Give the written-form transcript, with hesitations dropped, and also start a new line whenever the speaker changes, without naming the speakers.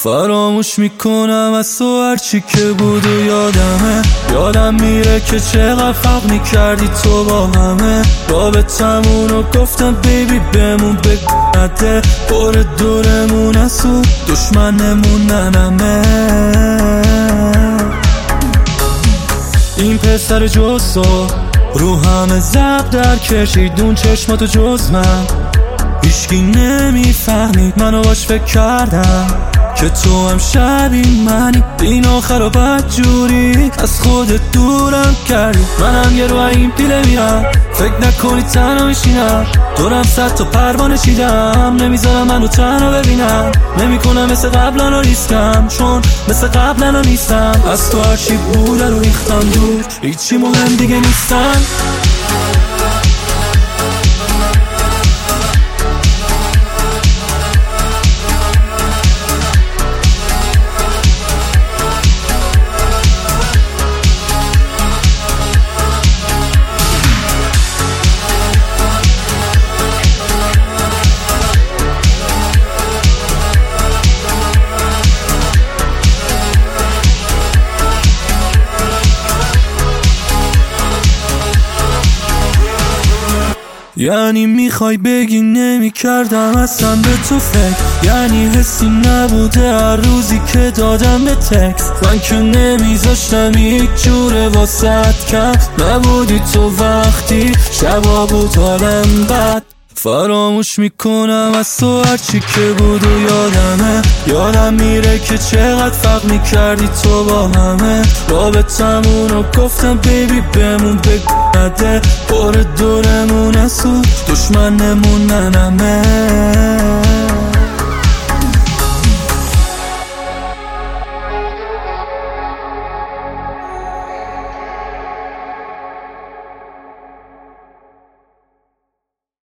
فراموش میکنم از تو هرچی که بود و یادم میره که چقدر فرق میکردی تو با همه رابطمون رو گفتم بیبی بمون بگنده پر دورمون از تو دشمنمون ننمه. این پسر جز تو رو همه زب در کشیدون چشماتو جز من هیچکی نمیفهمید. منو باش فکر کردم که تو هم شبیه منی، این آخر و بد جوری از خودت دورم کردی. منم یه رو این پیله میرم فکر نکنی تنها میشینم دورم صد تا پروانه چیدم نمیذارم منو تنها ببینم. نمیکنم مثل قبلا رو ریسکم چون مثل قبلا رو نیستم. از تو هرچی بوده رو ریختم دور هیچی مهم دیگه نیستم. یعنی میخوای بگی نمی کردم اصلا به تو فکر، یعنی حسی نبوده هر روزی که دادم به تکست. من که نمیذاشتم یک جوره واسط کم نبودی تو وقتی شبا بود حالم بد. فراموش میکنم از تو هرچی که بود و یادم میره که چقدر فرق میکردی تو با همه رابطمون رو گفتم بیبی بمون بگنده پر دورمون از تو دشمنمون ننمه.